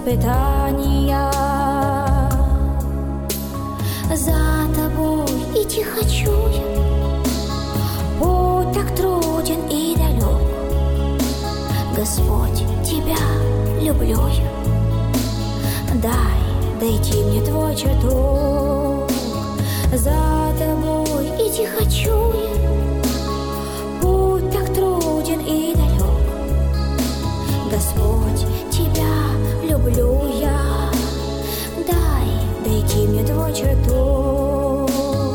испытания. За тобой идти хочу я, путь так труден и далек. Господь, тебя люблю я, дай дойти мне твой чертог. За тобой идти хочу я, путь так труден и далек. Господь, тебя люблю я, дай дойти мне твой чертог.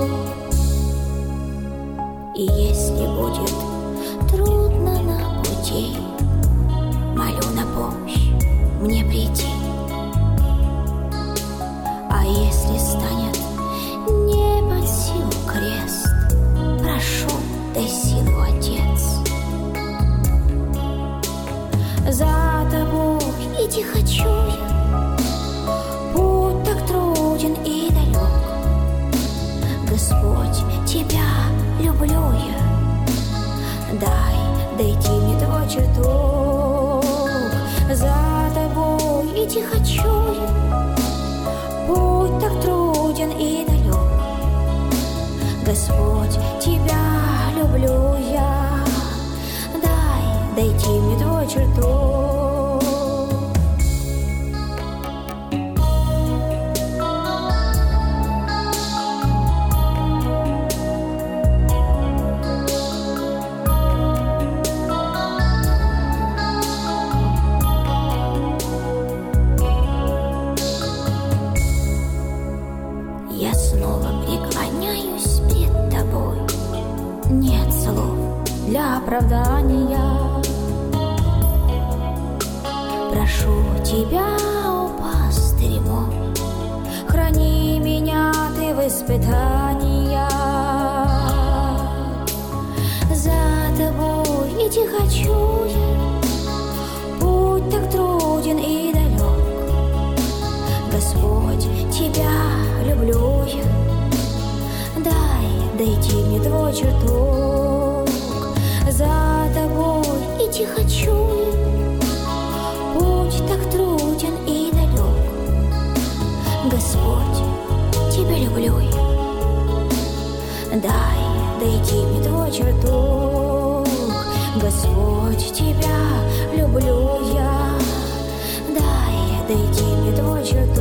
И если будет трудно на пути, молю на помощь мне прийти. А если станет не под силу крест, прошу, дай силу, Отец. За тобой идти хочу я, путь так труден и далек. Господь, тебя люблю я, дай дойти мне твой чертог. За тобой идти хочу я, путь так труден и далек. Господь, тебя люблю я, дай дойти мне твой чертог. Я снова преклоняюсь пред тобой, нет слов для оправдания. Прошу тебя, о пастырь мой, храни меня ты в испытаниях. За тобой идти хочу я, путь так труден и далек. Господь, тебя люблю я, дай дойти мне твой чертог. За тобой идти хочу я, путь так труден и далек. Господь, тебя люблю я, дай дойти мне твой чертог. Господь, тебя люблю я, дай дойти мне твой чертог.